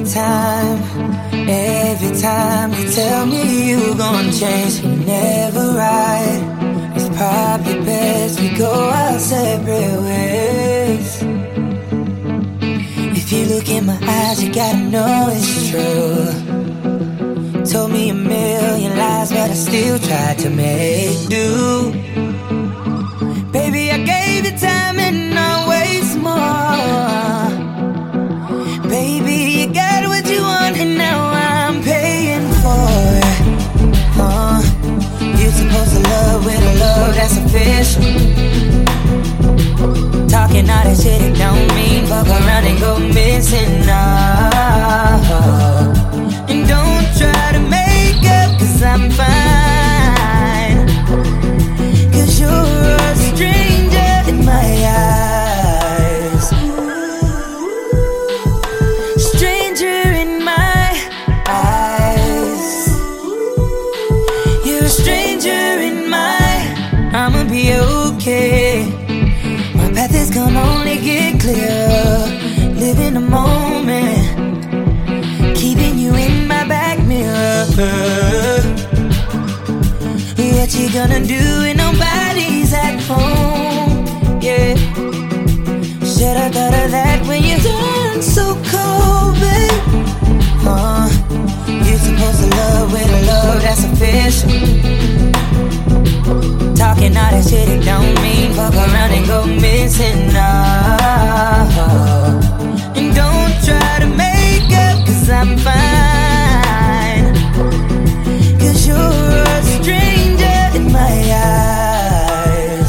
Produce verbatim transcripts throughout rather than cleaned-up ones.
every time, every time you tell me you gon' change, you're never right. It's probably best we go our separate ways. If you look in my eyes, you gotta know it's true. Told me a million lies, but I still tried to make do. Baby, I gave you time and always more. Baby, you got what you want and now I'm paying for it. uh, You supposed to love with a love that's official. Talking all that shit, it don't mean fuck around and go missing. No. And don't try to make up, cause I'm fine. Cause you're a stranger in my eyes. Stranger in my eyes. You're a stranger in my. I'ma be okay. My path is gonna only get clearer. Live in the moment, keeping you in my back mirror. What you gonna do when nobody's at home? Yeah, should've thought of that when you turned so cold, babe. uh, You supposed to love with a love that's official. Talking all that shit, it don't mean fuck around and go missing. No. And don't try to make up, cause I'm fine. Cause you're a stranger in my eyes.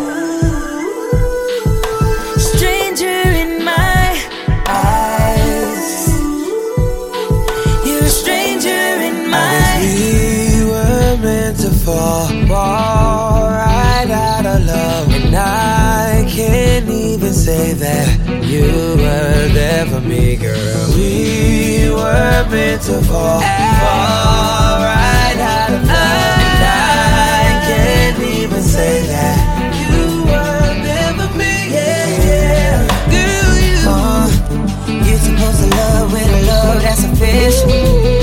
Stranger in my eyes. You're a stranger in my eyes. We were meant to fall, fall right out of love. And I can't even say that you were there for me, girl. We were meant to fall, fall right out of love. And I can't even say that you were there for me, yeah, yeah. Girl, you uh, You're supposed to love with a love that's official.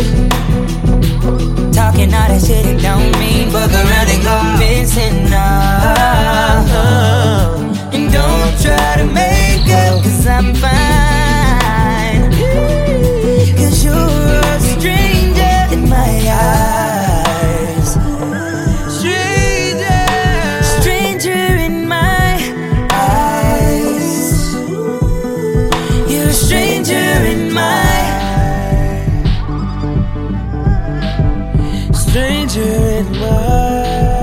Talking all that shit, it don't mean fuck around and go missing. No. And don't try to make up, cause I'm fine. Cause you're a stranger in my eyes. stranger, Stranger in my eyes. You're a stranger in my. stranger in my